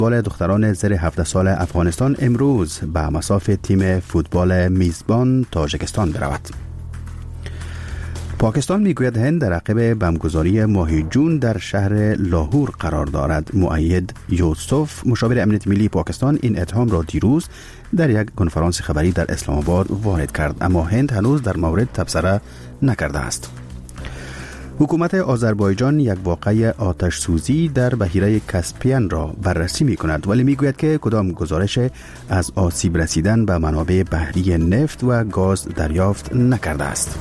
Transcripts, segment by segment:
فوتبال دختران زیر 17 سال افغانستان امروز به مصاف تیم فوتبال میزبان تاجیکستان برود. پاکستان میگوید هند در عقب بمبگذاری ماه جون در شهر لاهور قرار دارد. مؤید یوسف مشاور امنیت ملی پاکستان این اتهام را دیروز در یک کنفرانس خبری در اسلام آباد وارد کرد، اما هند هنوز در مورد تبصره نکرده است. حکومت آذربایجان یک واقعه آتش سوزی در بحیره کاسپین را بررسی می کند، ولی می گوید که کدام گزارش از آسیب رسیدن به منابع بحری نفت و گاز دریافت نکرده است.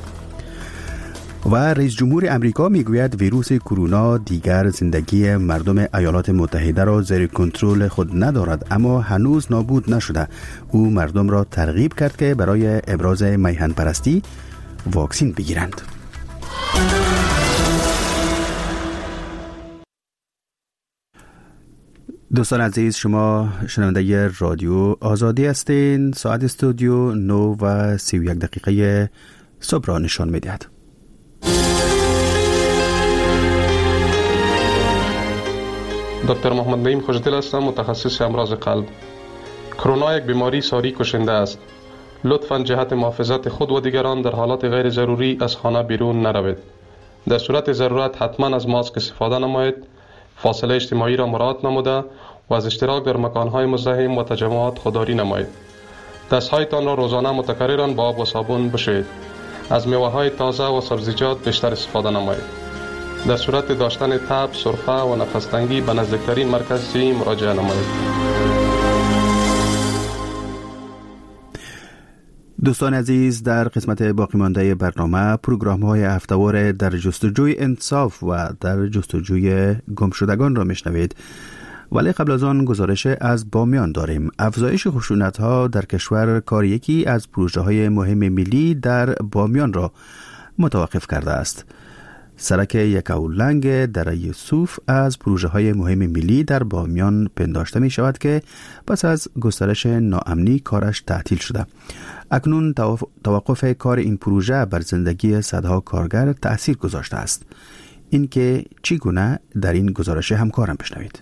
و رئیس جمهور امریکا می گوید ویروس کرونا دیگر زندگی مردم ایالات متحده را زیر کنترل خود ندارد، اما هنوز نابود نشده. او مردم را ترغیب کرد که برای ابراز میهن پرستی واکسین بگیرند. دوستان عزیز، شما شنونده رادیو آزادی هستین. ساعت استودیو 9:31 صبح را نشان می دهد. دکتر محمد نعیم خوشدل هستم، متخصص امراض قلب. کرونا یک بیماری ساری کشنده است. لطفاً جهت محافظت خود و دیگران در حالات غیر ضروری از خانه بیرون نروید. در صورت ضرورت حتما از ماسک استفاده نمایید، فاصله اجتماعی را مراعات نموده و از اشتراک در مکانهای مزدحم و تجمعات خودداری نمایید. دستهایتان را روزانه متکرراً با آب و صابون بشویید. از میوه‌های تازه و سبزیجات بیشتر استفاده نمایید. در صورت داشتن تب، سرفه و نفس‌تنگی به نزدیکترین مرکز صحی مراجعه نمایید. دوستان عزیز، در قسمت باقی مانده برنامه پروگرام‌های هفته‌وار در جستجوی انصاف و در جستجوی گمشدگان را میشنوید. ولی قبل از آن گزارش از بامیان داریم. افزایش خشونت‌ها در کشور کار یکی از پروژه‌های مهم ملی در بامیان را متوقف کرده است. سرک یکاولنگ دره یوسف از پروژه‌های مهم ملی در بامیان پنداشته می شود که پس از گسترش ناامنی کارش تعطیل شده. اکنون توقف کار این پروژه بر زندگی صدها کارگر تأثیر گذاشته است. این که چگونه در این گزارش همکارم بشنوید.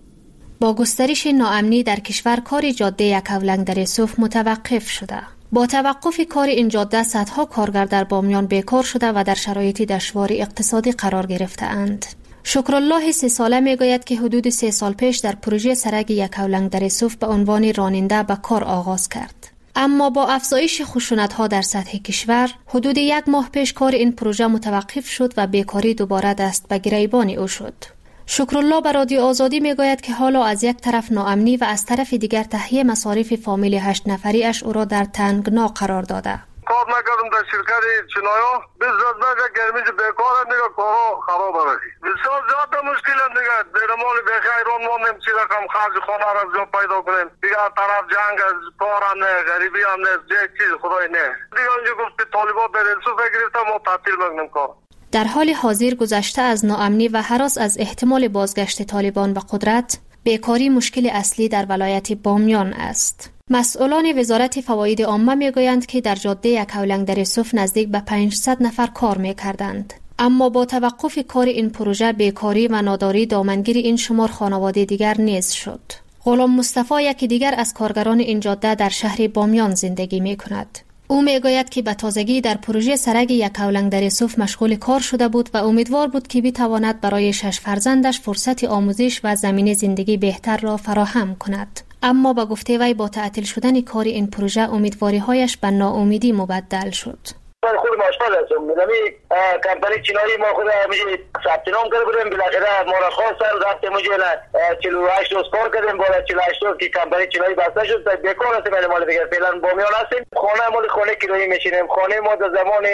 با گسترش ناامنی در کشور کار جاده یکاولنگ دره یوسف متوقف شده. با توقف کار این جاده صدها کارگر در بامیان بیکار شده و در شرایط دشوار اقتصادی قرار گرفته‌اند. شکرالله 30 ساله میگوید که حدود 3 سال پیش در پروژه سرک یکاولنگ دره یوسف به عنوان راننده به کار آغاز کرد. اما با افزایش خشونت‌ها در سطح کشور حدود 1 ماه پیش کار این پروژه متوقف شد و بیکاری دوباره دست به گریبان او شد. شکرالله به رادیو آزادی میگوید که حالا از یک طرف ناامنی و از طرف دیگر تهیه مصارف فامیل 8 نفری اش او را در تنگنا قرار داده. کار نکردم در شرکت چنایا، بزرگ نگه گرمی بیکارم دیگه کارا خراب رسی. بسیار زیاد مشکل هم دیگه درمال بخیران مانیم چی رقم خرج خانه را جا پیدا کنیم. دیگه طرف جنگ از کار هم نه، غریبی هم نه، یک چیز خدای نه. دیگه اونجا گفت که طالبان در السوف گرفتم و تعطیل بگنم کار. در حال حاضر گذشته از ناامنی و هراس از احتمال بازگشت طالبان به قدرت، بیکاری مشکل اصلی در ولایت بامیان است. مسئولان وزارت فواید عامه میگویند که در جاده یکاولنگ دره یوسف نزدیک به 500 نفر کار میکردند. اما با توقف کار این پروژه بیکاری و ناداری دامنگیر این شمار خانواده دیگر نیز شد. غلام مصطفی یکی دیگر از کارگران این جاده در شهر بامیان زندگی میکند. او میگوید که به تازگی در پروژه سرک یکاولنگ دره یوسف مشغول کار شده بود و امیدوار بود که بتواند برای 6 فرزندش فرصت آموزش و زمینه زندگی بهتر را فراهم کند. اما با گفته وی با تعطیل شدن کار این پروژه امیدواری‌هایش به ناامیدی مبدل شد. من خود آشپز هستم. می‌دونی کمپانی چینایی ما خود میشه ثبت نام کرده بودیم، بالاخره ما را خواستن رفتیم اونجا 48 روز کار کردیم. بالا 48 روز که کمپانی چینایی بسته شد بیکار هستیم. مال دیگه فعلا بامیان هستیم. خانه مال خانه کرایه میشینیم. خانه ما در زمان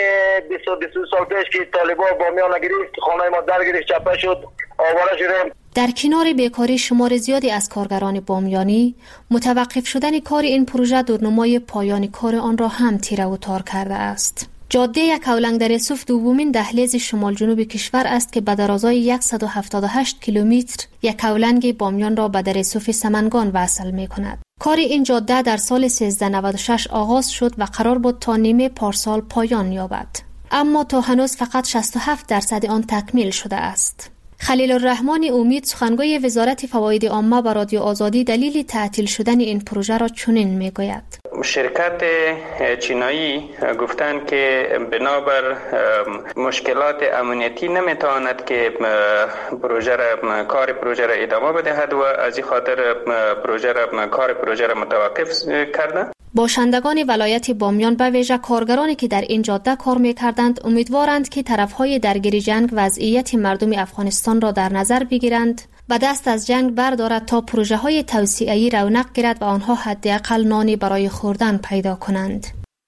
22 سال پیش که طالبان بامیان گرفت، خانه ما درگیری چپه شد، آواره شدیم. در کنار بیکاری شمار زیادی از کارگران بامیانی، متوقف شدن کار این پروژه دورنمای پایان کار آن را هم تیره و تار کرده است. جاده یکاولنگ دره یوسف دومین دهلیز شمال جنوب کشور است که به درازای 178 کیلومتر یکاولنگ بامیان را به دره یوسف سمنگان وصل می کند. کار این جاده در سال 1396 آغاز شد و قرار بود تا نیمه پارسال پایان یابد. اما تا هنوز فقط 67% آن تکمیل شده است. خلیل الرحمن امید سخنگوی وزارت فواید عامه به رادیو آزادی دلیل تعطیل شدن این پروژه را چنین میگوید: شرکت چینایی گفتند که بنابر مشکلات امنیتی نمیتواند که کار پروژه را ادامه بدهد و از این خاطر کار پروژه را متوقف کرده. باشندگان ولایت بامیان به ویژه کارگرانی که در این جاده کار می‌کردند امیدوارند که طرف‌های درگیر جنگ وضعیت مردم افغانستان را در نظر بگیرند و دست از جنگ بردارد تا پروژه‌های توسعه‌ای رونق گیرد و آنها حداقل نانی برای خوردن پیدا کنند.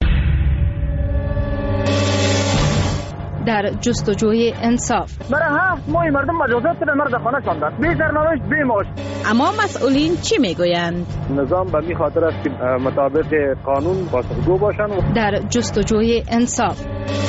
در جستجوی انصاف برای 7 ماه مردم مجازات به مرد خانه شدند، بی سرنوشت بی معاش. اما مسئولین چی میگویند؟ نظام به می خاطر است که مطابق قانون پاسخگو باشند. در جستجوی انصاف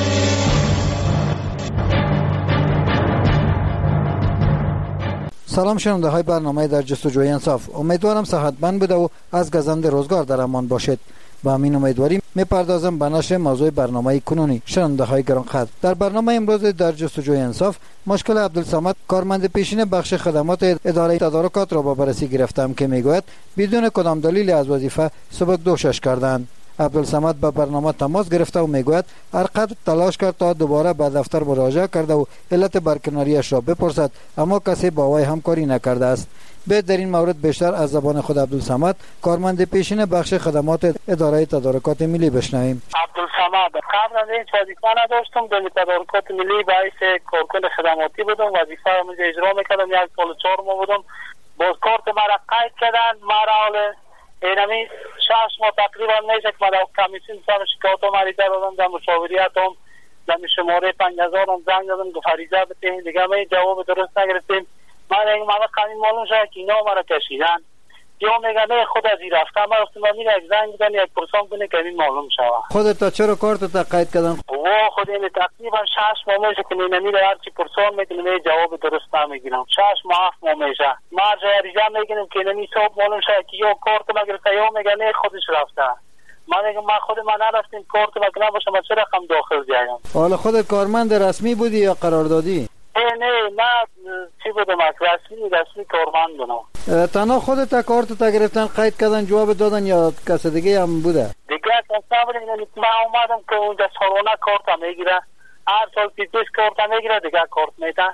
سلام شنونده های برنامه در جستجوی انصاف، امیدوارم صحتمند بوده و از گزند روزگار در امان باشید. با همین امیدواری میپردازم به نشر موضوع برنامه کنونی. شنونده های گرانقدر، در برنامه امروز در جستجوی انصاف مشکل عبدالصمد کارمند پیشین بخش خدمات اداره تدارکات را با بررسی گرفتم که میگوید بدون کدام دلیل از وظیفه سبکدوشش کردند. عبدالصمد به برنامه تماس گرفته و میگوید هر قدر تلاش کرد تا دوباره به دفتر مراجعه کرده و علت برکناریش را بپرسد، اما کسی با وی همکاری نکرده است. به در این مورد بیشتر از زبان خود عبدالصمد کارمند پیشین بخش خدمات اداره تدارکات ملی بشنویم. عبدالصمد: قبل از این وظیفه نداشتم، در تدارکات ملی باعث کارکن خدماتی بودم، وظیفه را اجرا میکردم. 1 سال و 4 ماه بودم، باز کارت مرا قید کردن. مرا اینمی 6 ماه تقریبا میشه که من در کمیسیون سر شکایت و مریضه دادم، در مشاوریت هم در شماره 5000 هم زنگ دادم که فریضه بتیم، دیگه می جواب درست نگرفتیم. من این موقع قانون معلوم شد که اینا مرا کشیدن، یا میگن نه خود از این رفتم. من گفتم من یک زنگ بدن یک پرسان کنه که این معلوم شود. خودت تا چرا کارت تا قید کردن؟ و خود این تقریبا 6 ماه میشه که نمیره، هر چی پرسان میکنه جواب درست نمیگیرم. 6 ماه 7 ماه میشه. مرجع ریزه میگنم که نمی صاحب معلوم شد که یا کارت مگرفته یا میگن نه خودش رفته. من میگم من خود من نرفتم، کارت مگه نباشه من چرا رقم داخل بیایم. حالا خودت کارمند رسمی بودی یا قراردادی؟ نه چی بودم، رسمی کارمند بودم. تنها خودت کارت تا گرفتن قید کردن جواب دادن یا کس دیگه هم بوده؟ دیگه کسی بودیم. من اومدم که اونجا سالانه کارت میگیره، هر سال 25 کارت میگیره، دیگه کارت میده.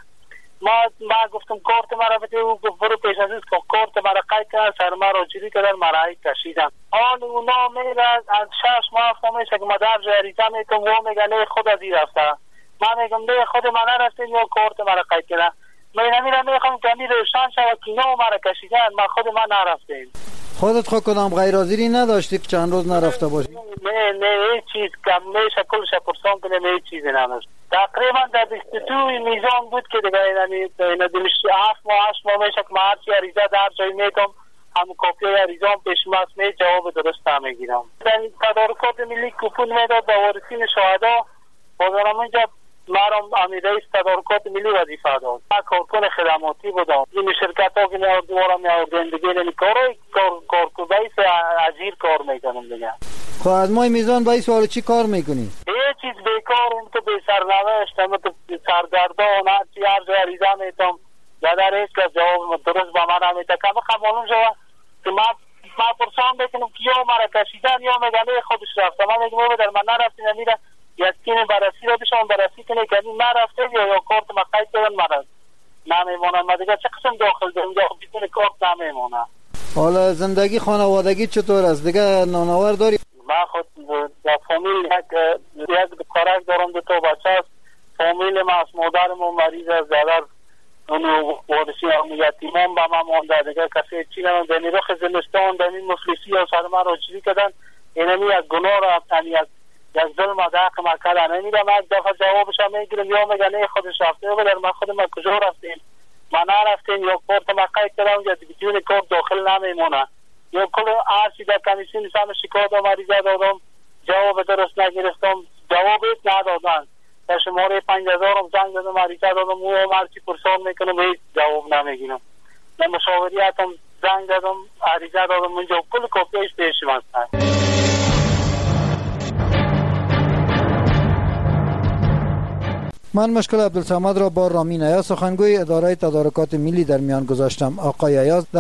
ما گفتم کارت مرا بده، او گفت برو پیش از که کارت مرا قید کردن، سر مرا جوری کردن، مرا کشیدن. حال اونا میره از 6 ماه میشه که ما در جریزه میکنم و میگه نه خود از این رفته. من میگم نه خود من نرفتیم یا کارت مرا قید کردن. من نمیرم میخوام که امیر روشن شود که اینا مرا کشیدن، من خود من نرفتیم. خودت خود کدام غیر حاضری نداشتی که چند روز نرفته باشی؟ نه هیچ چیز کم میشه کلش پرسان کنم، هیچ چیزی نداشت. تقریبا در 22 میزان بود که دیگه اینا دلش 7 ماه 8 ماه میشه که من هرچی عریضه در جایی میدم همون کاپی عریضه هم پیش ماست می جواب درست نمیگیرم. در تدارکات ملی کوپون میداد به وارثین شهدا، بازارم اینجا مرام امیر رئیس تدارکات ملی وظیفه داد. من کارکن خدماتی بودم. این شرکت ها که دوباره میآوردن دیگه این کارکن اجیر کار میکنم دیگه. خب از ماه میزان با این سوال چی کار میکنی؟ هیچ چیز بیکار، اون تو بی سرنوشت، اون تو سرگردان، هر جای عریضه میتم در هیچ کس جواب درست با من نمیده. که بخواه معلوم شود که من پرسان بکنم که یا مرا کشیدن یا میگن خودش رفته. من میگم در من نرفتی نمیره، یکین بررسی را بشم بررسی کنه که این نرفته یا کارت ما قید کردن مرا نمیمونم. من دیگه چه قسم داخل دارم یا بدون کارت نمیمونم. حالا زندگی خانوادگی چطور است؟ دیگه نانآور داری؟ من خود با فامیل یک کارک دارم، 2 تا بچه است. فامیل ما از مادرم و مریض است، دادر اونو وارسی هم یتیمان با من مانده. دیگه کسی چی نمیم دنی رخ زمستان دنی مفلسی ها سر من را چیزی کردن. اینمی یک گناه را افتنی یک ظلم از حق ما کردن. نمیدم یک دفعه جوابش هم میگیرم یا میگن نه خودش رفته و در من خود ما کجا رفتیم، ما نرفتیم یا کارت ما قید کردم یا بدون کارت داخل نمیمونه. یا کل عرصی در کمیسیون سم شکایت و مریضه دادم، جواب درست نگرفتم، جواب هیچ ندادن. در شماره 5000 هم زنگ دادم مریضه دادم، او هم هرچی پرسان میکنم هیچ جواب نمیگیرم. در مشاوریت هم زنگ دادم عریضه دادم، اونجا کل کاپیش پیشم هستن. من مشکل عبدالصمد را با رامین ایاز سخنگوی اداره تدارکات ملی در میان گذاشتم. آقای ایاز